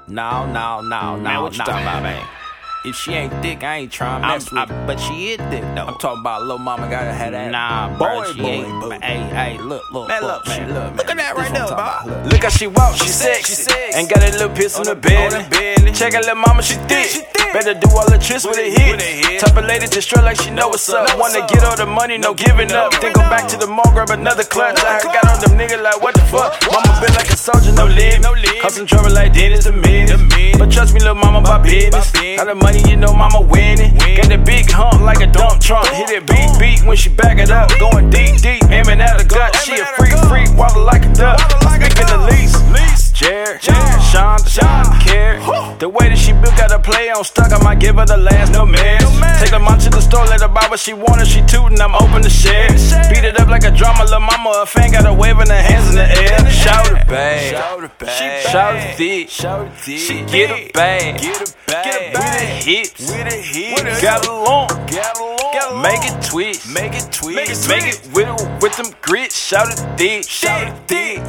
No, Man, what you talking about, man? If she ain't thick, I ain't trying to mess with her. But she is thick, though. I'm talking about little mama gotta have that. Nah, bro, she ain't. Hey, look, Man, look, look at that right there, bro. Look how she walk, she sexy. Ain't got that little piss on the belly. Check out little mama, she thick. Better do all the tricks with a hit. Type of lady to strut like she know what's up. Wanna get all the money, no giving up. Then go back to the mall, grab another clutch. I heard got on them niggas like what the fuck. Mama been like a soldier, no limit. Cause some trouble like Dennis a minute. But trust me, little mama, my business. Got the money, you know mama winning. Got that big hump like a dump trunk. Hit it beat when she back it up. Going deep, aiming at the gut. She a freak, waddle like a duck. Speaking the least. Jared, Shonda, Carrot. The way that she built, got her play on stuck. I might give her the last, no mess. Take her mom to the store, let her buy what she wanted. She tootin', I'm open to share. Beat it up like a drama, little mama. Her fan got her waving her hands in the air. Shout it bad, shout it thick. She get her bag, with the hips, got along, make it twist, make it with them grits. Shout it thick, thick.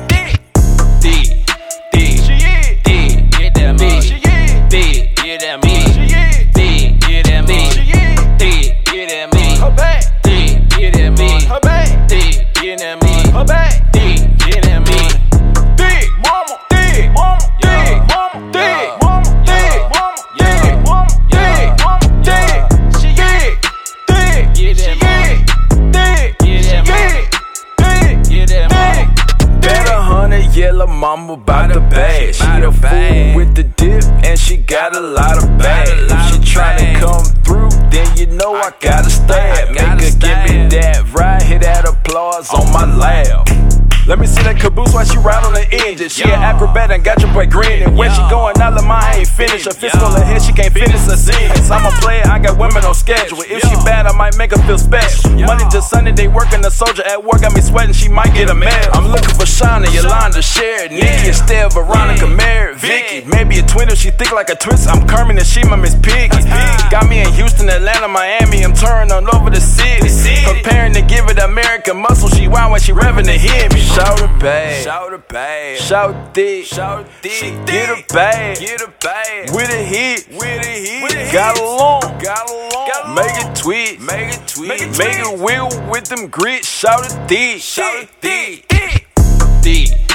Yellow mama by the bag. She a fool with the dip and she got a lot of bags. If she tryna come through, then you know I gotta stab. Make her give me that ride, hit that applause on my lap. Let me see that caboose while she ride on the engine. She an acrobat and got your boy grinning. When she going out, the mine ain't finished. Her fist full of head, she can't finish her sentence. I'm a player, I got women on schedule. If she bad, I might make her feel special. Monday to Sunday, they working. The soldier at work got me sweating. She might get a medal. I'm looking for Shauna, Yolanda, Sherry, Nikki, Estelle, Veronica, Mary, Vicky. Maybe a twin if she thick like a twist. I'm Kermit and she my Miss Piggy. Got me in Houston, Atlanta, Miami. I'm touring all over the city. Preparing to give it American muscle. She wild when she revving to hear me. Shout it bad, shout thick, she get a bag, with a hit, got along, make it twist, make it wheel with them grits. Shout it thick, thick.